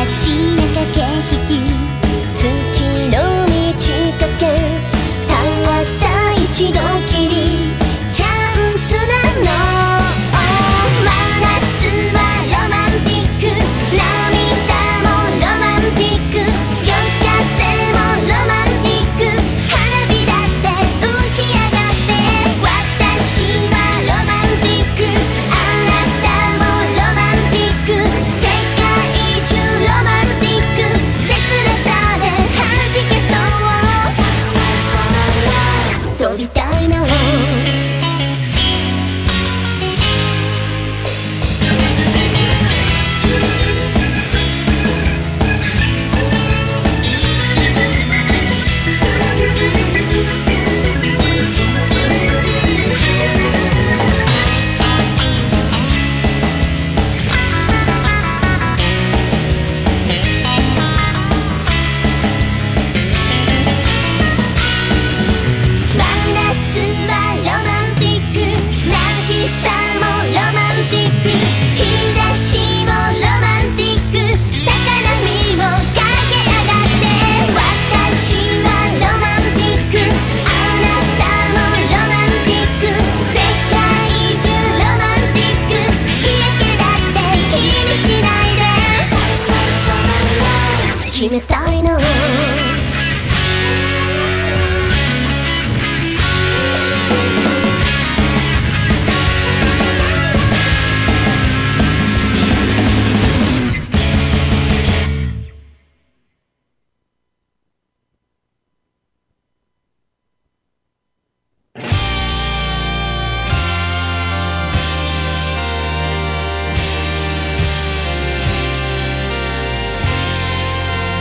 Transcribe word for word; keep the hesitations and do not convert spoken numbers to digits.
ちな駆け引き、月の満ち欠け、たった一度きりチャンスなの。真夏はロマンティック、涙もロマンティック、夜風もロマンティック、花火だって打ち上がって、私はロマンティック、あなたもロマンティック、世界中ロマンティック、切なさで弾けそう、飛びたいの。決めた